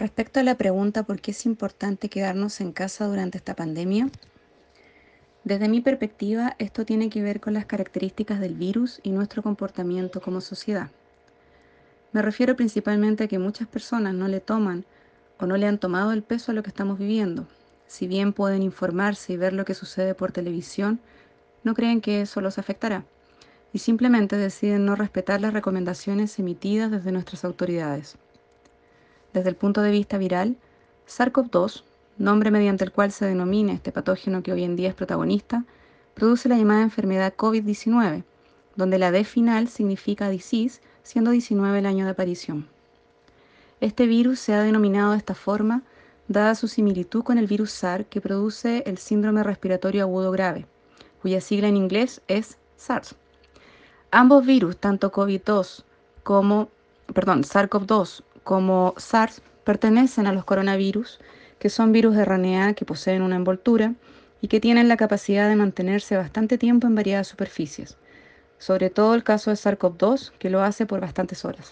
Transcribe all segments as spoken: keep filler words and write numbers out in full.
Respecto a la pregunta por qué es importante quedarnos en casa durante esta pandemia, desde mi perspectiva, esto tiene que ver con las características del virus y nuestro comportamiento como sociedad. Me refiero principalmente a que muchas personas no le toman o no le han tomado el peso a lo que estamos viviendo. Si bien pueden informarse y ver lo que sucede por televisión, no creen que eso los afectará y simplemente deciden no respetar las recomendaciones emitidas desde nuestras autoridades. Desde el punto de vista viral, SARS-CoV dos, nombre mediante el cual se denomina este patógeno que hoy en día es protagonista, produce la llamada enfermedad COVID diecinueve, donde la D final significa disease, siendo diecinueve el año de aparición. Este virus se ha denominado de esta forma, dada su similitud con el virus SARS que produce el síndrome respiratorio agudo grave, cuya sigla en inglés es SARS. Ambos virus, tanto COVID dos como, perdón, SARS-CoV dos como SARS, pertenecen a los coronavirus, que son virus de R N A que poseen una envoltura y que tienen la capacidad de mantenerse bastante tiempo en variadas superficies, sobre todo el caso de SARS-CoV dos, que lo hace por bastantes horas.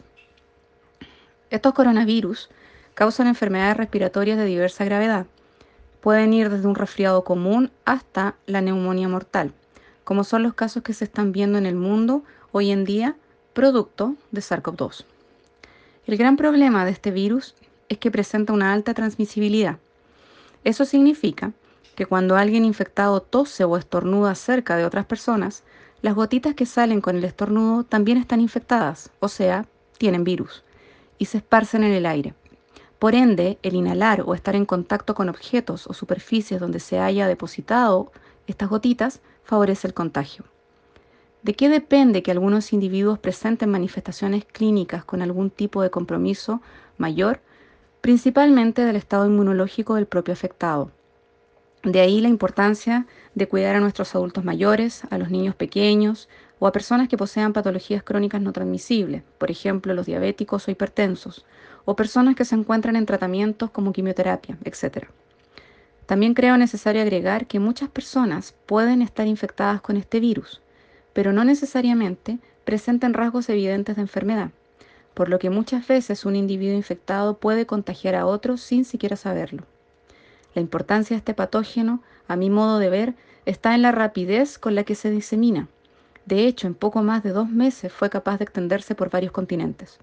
Estos coronavirus causan enfermedades respiratorias de diversa gravedad. Pueden ir desde un resfriado común hasta la neumonía mortal, como son los casos que se están viendo en el mundo hoy en día, producto de SARS-CoV dos. El gran problema de este virus es que presenta una alta transmisibilidad. Eso significa que cuando alguien infectado tose o estornuda cerca de otras personas, las gotitas que salen con el estornudo también están infectadas, o sea, tienen virus, y se esparcen en el aire. Por ende, el inhalar o estar en contacto con objetos o superficies donde se haya depositado estas gotitas favorece el contagio. ¿De qué depende que algunos individuos presenten manifestaciones clínicas con algún tipo de compromiso mayor? Principalmente del estado inmunológico del propio afectado. De ahí la importancia de cuidar a nuestros adultos mayores, a los niños pequeños o a personas que posean patologías crónicas no transmisibles, por ejemplo los diabéticos o hipertensos, o personas que se encuentran en tratamientos como quimioterapia, etcétera. También creo necesario agregar que muchas personas pueden estar infectadas con este virus, pero no necesariamente presenten rasgos evidentes de enfermedad, por lo que muchas veces un individuo infectado puede contagiar a otros sin siquiera saberlo. La importancia de este patógeno, a mi modo de ver, está en la rapidez con la que se disemina. De hecho, en poco más de dos meses fue capaz de extenderse por varios continentes.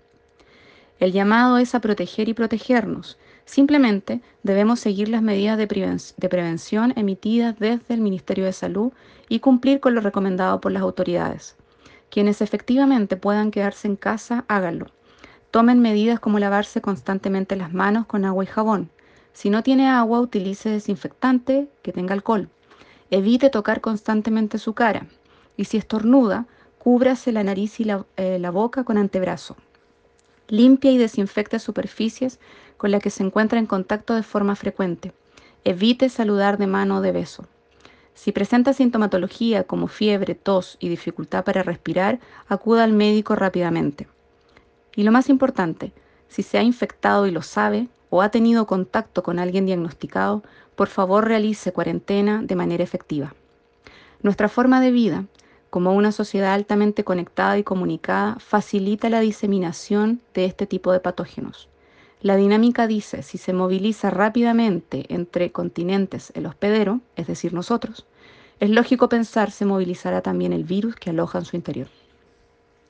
El llamado es a proteger y protegernos. Simplemente debemos seguir las medidas de, preven de prevención emitidas desde el Ministerio de Salud y cumplir con lo recomendado por las autoridades. Quienes efectivamente puedan quedarse en casa, háganlo. Tomen medidas como lavarse constantemente las manos con agua y jabón. Si no tiene agua, utilice desinfectante que tenga alcohol. Evite tocar constantemente su cara. Y si estornuda, cúbrase la nariz y la, eh, la boca con antebrazo. Limpia y desinfecte superficies con las que se encuentra en contacto de forma frecuente. Evite saludar de mano o de beso. Si presenta sintomatología como fiebre, tos y dificultad para respirar, acuda al médico rápidamente. Y lo más importante, si se ha infectado y lo sabe o ha tenido contacto con alguien diagnosticado, por favor realice cuarentena de manera efectiva. Nuestra forma de vida, como una sociedad altamente conectada y comunicada, facilita la diseminación de este tipo de patógenos. La dinámica dice, si se moviliza rápidamente entre continentes el hospedero, es decir, nosotros, es lógico pensar se movilizará también el virus que aloja en su interior.